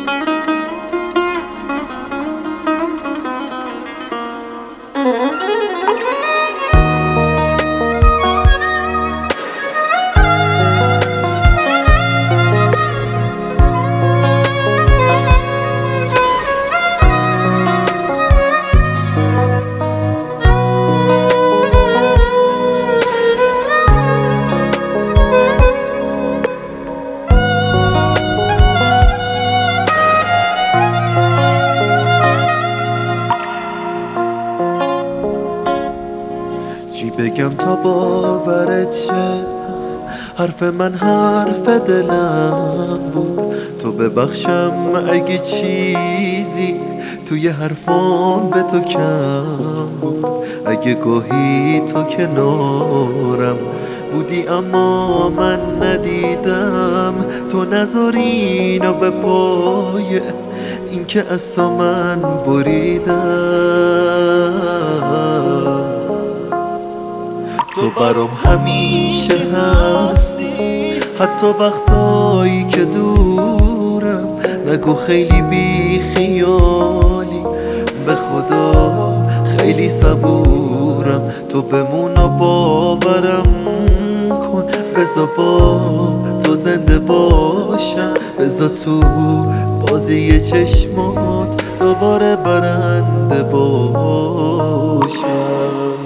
چی بگم تا باورت شه؟ حرف من حرف دلم بود. تو ببخشم اگه چیزی توی حرفام به تو کم بود. اگه گاهی تو کنارم بودی اما من ندیدم. تو نذاری اینو به پای این که از تو من بریدم. تو برام همیشه هستی، حتی وقتایی که دورم. نگو خیلی بی خیالی، به خدا خیلی صبورم. تو بمون و باورم کن، بذار با تو زنده باشم. بذار تو بازی چشمات دوباره برنده باشم.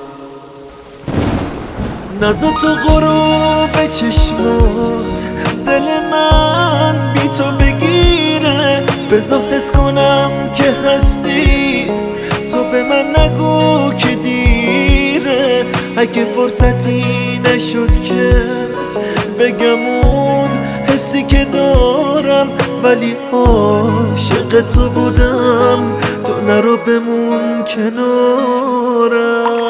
نذار تو غروب چشمات دل من بی تو بگیره. بذار حس کنم که هستی، تو به من نگو که دیره. اگه فرصتی نشد که بگم اون حسی که دارم، ولی عاشق تو بودم. تو نرو بمون کنارم.